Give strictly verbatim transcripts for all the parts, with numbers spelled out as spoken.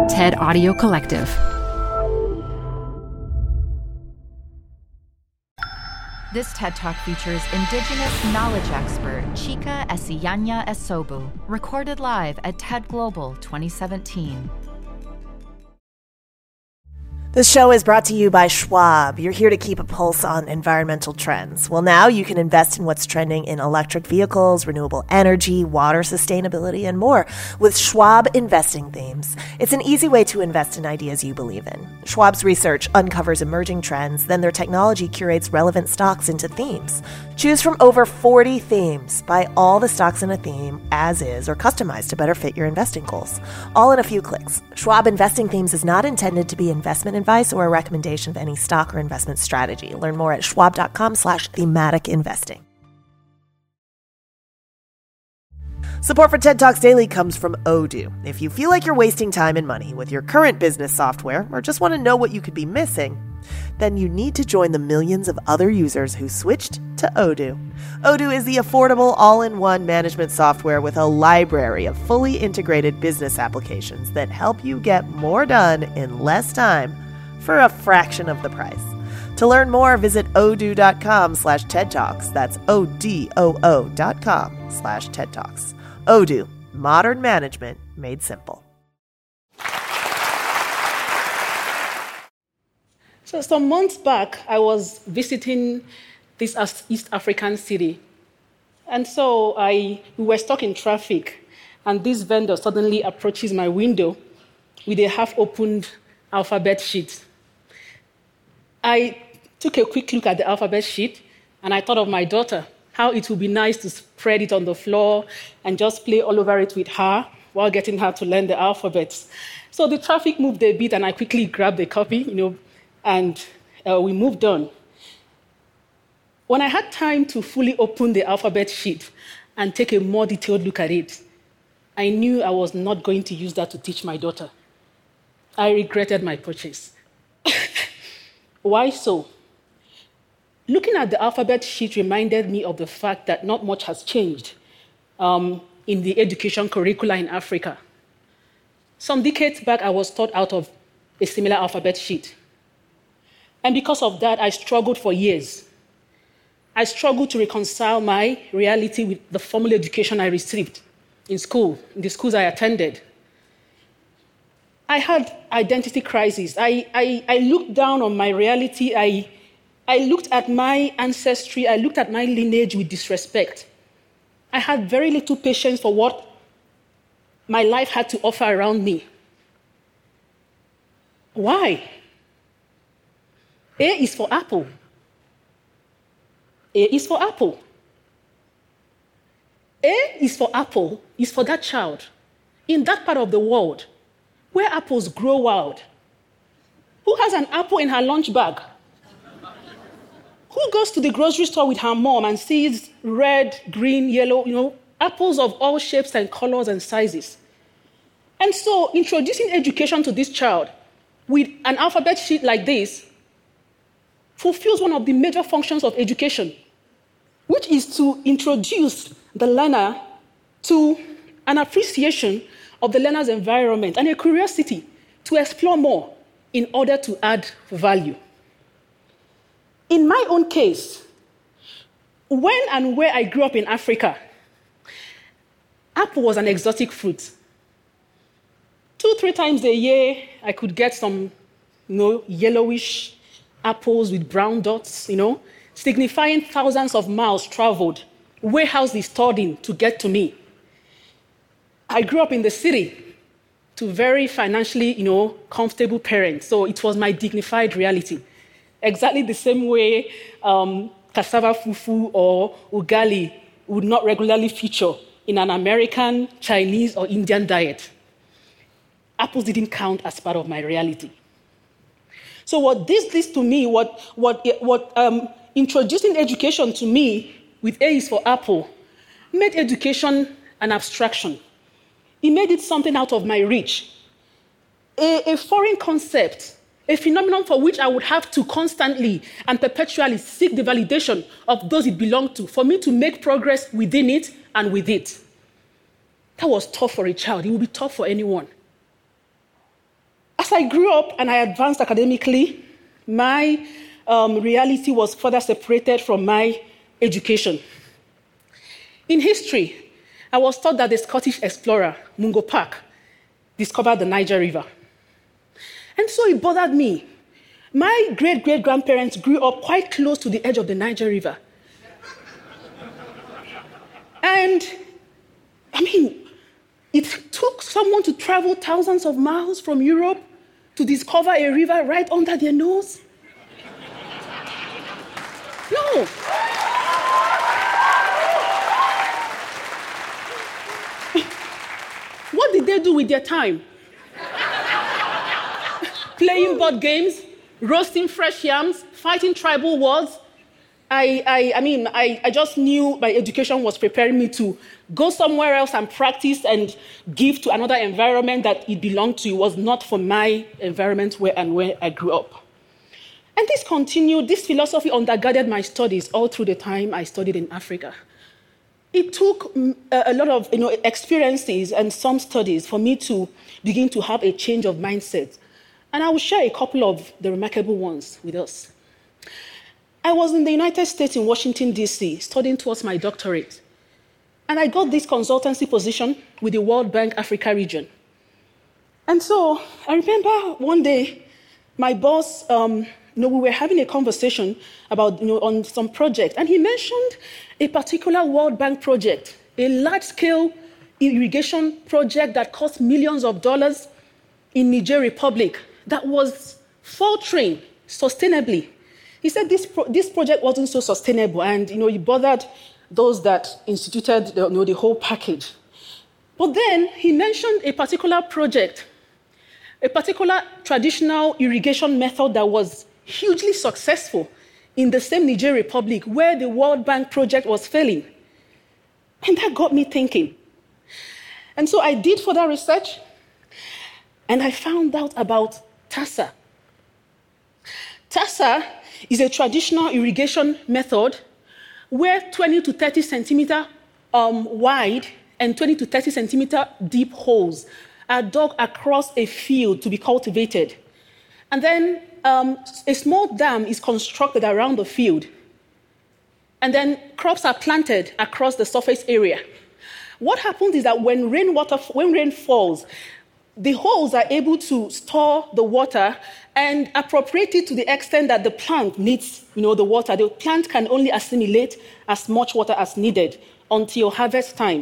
TED Audio Collective. This TED Talk features Indigenous knowledge expert Chika Esiyanya Esobu, recorded live at TED Global twenty seventeen. This show is brought to you by Schwab. You're here to keep a pulse on environmental trends. Well, now you can invest in what's trending in electric vehicles, renewable energy, water sustainability, and more with Schwab Investing Themes. It's an easy way to invest in ideas you believe in. Schwab's research uncovers emerging trends, then their technology curates relevant stocks into themes. Choose from over forty themes. Buy all the stocks in a theme as is or customized to better fit your investing goals. All in a few clicks. Schwab Investing Themes is not intended to be investment advice or a recommendation of any stock or investment strategy. Learn more at schwab.com slash thematic investing. Support for TED Talks Daily comes from Odoo. If you feel like you're wasting time and money with your current business software or just want to know what you could be missing, then you need to join the millions of other users who switched to Odoo. Odoo is the affordable all-in-one management software with a library of fully integrated business applications that help you get more done in less time for a fraction of the price. To learn more, visit odoo.com slash TED Talks. That's O-D-O-O dot com slash TED Talks. Odoo, modern management made simple. So some months back, I was visiting this East African city. And so I, we were stuck in traffic, and this vendor suddenly approaches my window with a half-opened alphabet sheet. I took a quick look at the alphabet sheet, and I thought of my daughter, how it would be nice to spread it on the floor and just play all over it with her while getting her to learn the alphabets. So the traffic moved a bit, and I quickly grabbed a copy, you know, and uh, we moved on. When I had time to fully open the alphabet sheet and take a more detailed look at it, I knew I was not going to use that to teach my daughter. I regretted my purchase. Why so? Looking at the alphabet sheet reminded me of the fact that not much has changed um, in the education curricula in Africa. Some decades back, I was taught out of a similar alphabet sheet. And because of that, I struggled for years. I struggled to reconcile my reality with the formal education I received in school, in the schools I attended. I had identity crisis. I, I, I looked down on my reality. I, I looked at my ancestry. I looked at my lineage with disrespect. I had very little patience for what my life had to offer around me. Why? A is for apple. A is for apple. A is for apple, is for that child in that part of the world where apples grow wild. Who has an apple in her lunch bag? Who goes to the grocery store with her mom and sees red, green, yellow, you know, apples of all shapes and colors and sizes? And so introducing education to this child with an alphabet sheet like this fulfills one of the major functions of education, which is to introduce the learner to an appreciation of the learner's environment and a curiosity to explore more in order to add value. In my own case, when and where I grew up in Africa, apple was an exotic fruit. Two, three times a year, I could get some, you know, yellowish apples with brown dots, you know, signifying thousands of miles traveled, warehouses stored in to get to me. I grew up in the city to very financially, you know, comfortable parents, so it was my dignified reality. Exactly the same way um, cassava fufu or ugali would not regularly feature in an American, Chinese, or Indian diet. Apples didn't count as part of my reality. So what this leads to me, what, what, what um, introducing education to me with A is for apple, made education an abstraction. It made it something out of my reach. A, a foreign concept, a phenomenon for which I would have to constantly and perpetually seek the validation of those it belonged to for me to make progress within it and with it. That was tough for a child. It would be tough for anyone. as I grew up and I advanced academically, my um, reality was further separated from my education. In history, I was taught that the Scottish explorer, Mungo Park, discovered the Niger River. And so it bothered me. My great-great-grandparents grew up quite close to the edge of the Niger River. And, I mean, it took someone to travel thousands of miles from Europe to discover a river right under their nose? No. What did they do with their time? Playing board games, roasting fresh yams, fighting tribal wars. I, I, I mean, I, I just knew my education was preparing me to go somewhere else and practice and give to another environment that it belonged to. It was not for my environment where and where I grew up. And this continued, this philosophy undergirded my studies all through the time I studied in Africa. It took a lot of you know, experiences and some studies for me to begin to have a change of mindset. And I will share a couple of the remarkable ones with us. I was in the United States in Washington, D C, studying towards my doctorate. And I got this consultancy position with the World Bank Africa region. And so I remember one day, my boss, um, you know, we were having a conversation about, you know, on some project, and he mentioned a particular World Bank project, a large-scale irrigation project that cost millions of dollars in Niger Republic that was faltering sustainably. He said this, pro- this project wasn't so sustainable, and you know, he bothered those that instituted the, you know, the whole package. But then he mentioned a particular project, a particular traditional irrigation method that was hugely successful in the same Niger Republic where the World Bank project was failing. And that got me thinking. And so I did further research, and I found out about TASA. TASA is a traditional irrigation method where twenty to thirty centimeter um, wide and twenty to thirty centimeter deep holes are dug across a field to be cultivated. And then um, a small dam is constructed around the field. And then crops are planted across the surface area. What happens is that when rainwater, when rain falls, the holes are able to store the water and appropriate it to the extent that the plant needs, you know, the water. The plant can only assimilate as much water as needed until harvest time.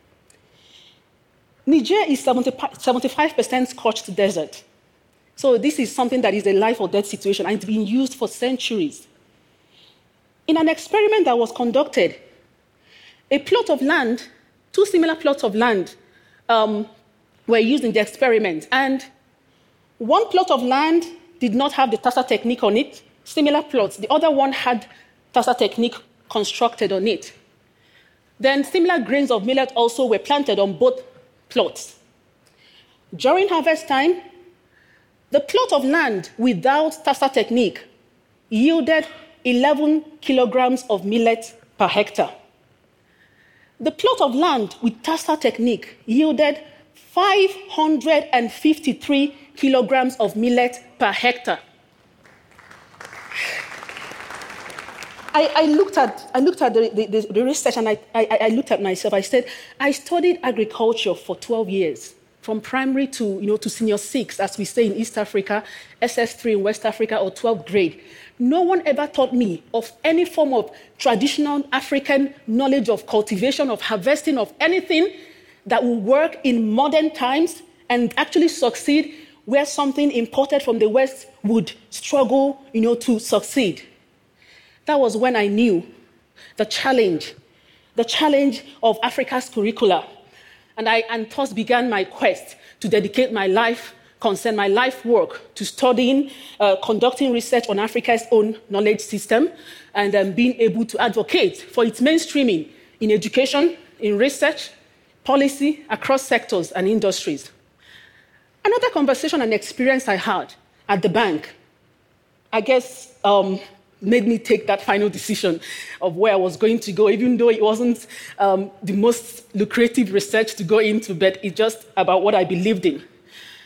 Niger is seventy-five percent scorched desert. So this is something that is a life or death situation, and it's been used for centuries. In an experiment that was conducted, a plot of land, two similar plots of land, um, were used in the experiment. And one plot of land did not have the TASA technique on it, similar plots. The other one had TASA technique constructed on it. Then similar grains of millet also were planted on both plots. During harvest time, the plot of land without TASA technique yielded eleven kilograms of millet per hectare. The plot of land with TASA technique yielded five hundred fifty-three kilograms of millet per hectare. I, I looked at, I looked at the, the, the research, and I, I, I looked at myself. I said, I studied agriculture for twelve years, from primary to, you know, to senior six, as we say in East Africa, S S three in West Africa, or twelfth grade. No one ever taught me of any form of traditional African knowledge of cultivation, of harvesting, of anything that will work in modern times and actually succeed where something imported from the West would struggle, you know, to succeed. That was when I knew the challenge, the challenge of Africa's curricula. And I and thus began my quest to dedicate my life, concern my life work to studying, uh, conducting research on Africa's own knowledge system, and um, being able to advocate for its mainstreaming in education, in research, policy, across sectors and industries. Another conversation and experience I had at the bank, I guess, um, made me take that final decision of where I was going to go, even though it wasn't um, the most lucrative research to go into, but it's just about what I believed in.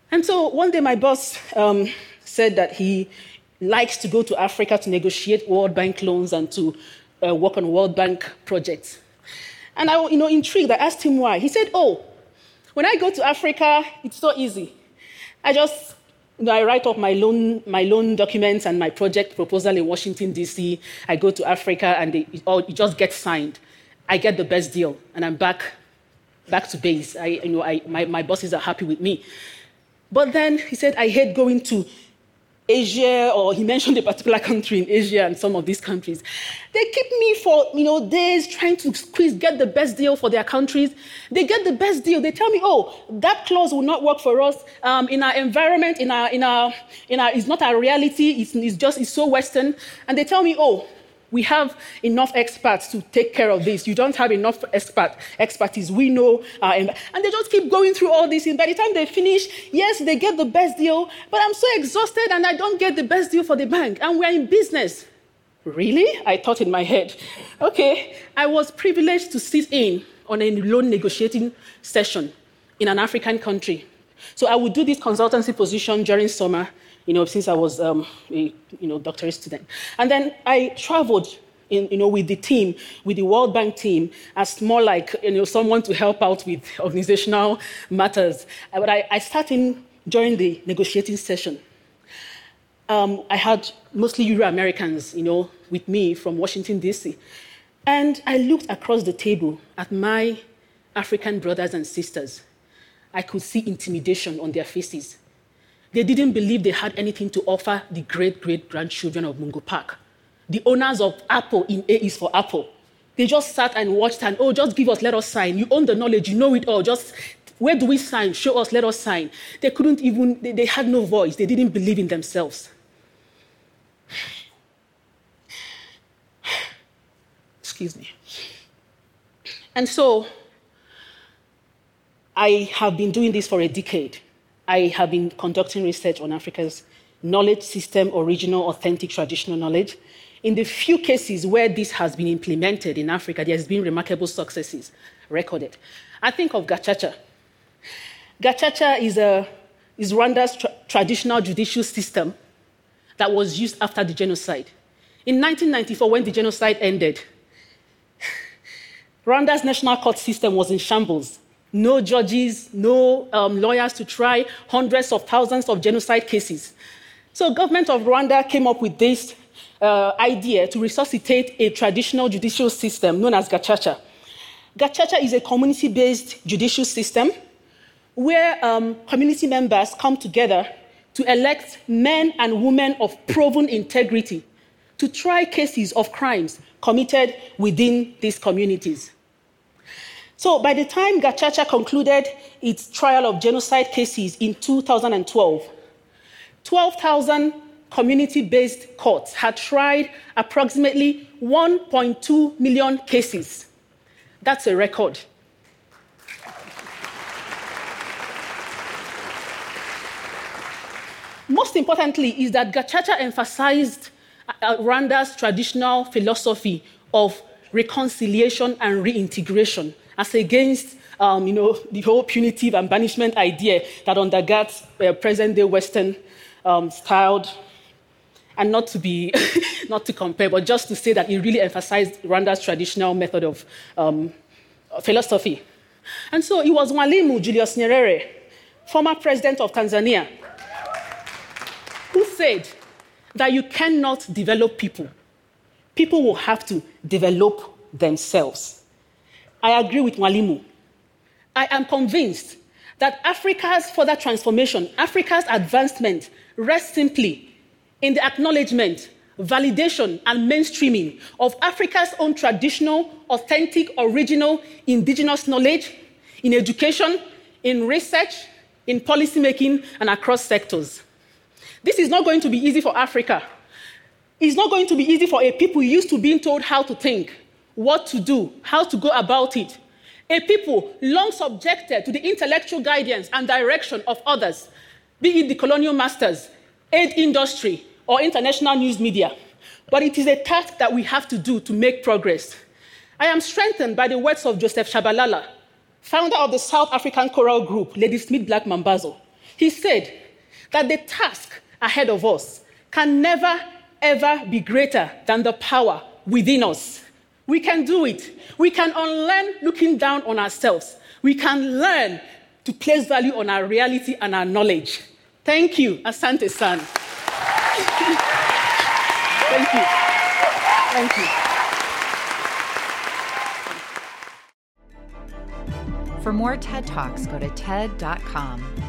And so one day my boss um, said that he likes to go to Africa to negotiate World Bank loans and to uh, work on World Bank projects. And I, you know, intrigued, I asked him why. He said, oh, when I go to Africa, it's so easy. I just, you know, I write up my loan, my loan documents and my project proposal in Washington, D C. I go to Africa and they, it, all, it just gets signed. I get the best deal and I'm back, back to base. I, you know, I, my, my bosses are happy with me. But then he said, I hate going to Asia, or he mentioned a particular country in Asia and some of these countries. They keep me for, you know, days trying to squeeze, get the best deal for their countries. They get the best deal. They tell me, oh, that clause will not work for us. Um, in our environment, in our, in our, in our, it's not our reality. It's, it's just, it's so Western. And they tell me, oh, we have enough experts to take care of this. You don't have enough expert, expertise. We know. Uh, and they just keep going through all this. And by the time they finish, yes, they get the best deal, but I'm so exhausted and I don't get the best deal for the bank. And we're in business. Really? I thought in my head. Okay, I was privileged to sit in on a loan negotiating session in an African country. So I would do this consultancy position during summer, you know, since I was um, a you know, doctorate student. And then I traveled in, you know, with the team, with the World Bank team, as more like, you know, someone to help out with organizational matters. But I, I sat in during the negotiating session. Um, I had mostly Euro-Americans, you know, with me from Washington, D C. And I looked across the table at my African brothers and sisters. I could see intimidation on their faces. They didn't believe they had anything to offer the great-great-grandchildren of Mungo Park, the owners of Apple in A is for Apple. They just sat and watched and, oh, just give us, let us sign. You own the knowledge, you know it all. Just, where do we sign? Show us, let us sign. They couldn't even, they, they had no voice. They didn't believe in themselves. Excuse me. And so, I have been doing this for a decade. I have been conducting research on Africa's knowledge system, original, authentic, traditional knowledge. In the few cases where this has been implemented in Africa, there has been remarkable successes recorded. I think of Gacaca. Gacaca is, a, is Rwanda's tra- traditional judicial system that was used after the genocide. In nineteen ninety-four, when the genocide ended, Rwanda's national court system was in shambles. No judges, no um, lawyers to try hundreds of thousands of genocide cases. So government of Rwanda came up with this uh, idea to resuscitate a traditional judicial system known as Gacaca. Gacaca is a community-based judicial system where um, community members come together to elect men and women of proven integrity to try cases of crimes committed within these communities. So by the time Gacaca concluded its trial of genocide cases in two thousand twelve, twelve thousand community-based courts had tried approximately one point two million cases. That's a record. Most importantly is that Gacaca emphasized Rwanda's traditional philosophy of reconciliation and reintegration, as against um, you know, the whole punitive and banishment idea that undergirds uh, present-day Western um, styled, and not to be, not to compare, but just to say that it really emphasized Rwanda's traditional method of um, philosophy. And so it was Mwalimu Julius Nyerere, former president of Tanzania, who said that you cannot develop people. People will have to develop themselves. I agree with Mwalimu. I am convinced that Africa's further transformation, Africa's advancement, rests simply in the acknowledgement, validation, and mainstreaming of Africa's own traditional, authentic, original, indigenous knowledge in education, in research, in policymaking, and across sectors. This is not going to be easy for Africa. It's not going to be easy for a people used to being told how to think, what to do, how to go about it. A people long subjected to the intellectual guidance and direction of others, be it the colonial masters, aid industry, or international news media. But it is a task that we have to do to make progress. I am strengthened by the words of Joseph Shabalala, founder of the South African choral group, Ladysmith Black Mambazo, He said that the task ahead of us can never, ever be greater than the power within us. We can do it. We can unlearn looking down on ourselves. We can learn to place value on our reality and our knowledge. Thank you, Asante-san. Thank you. Thank you. For more TED Talks, go to T E D dot com.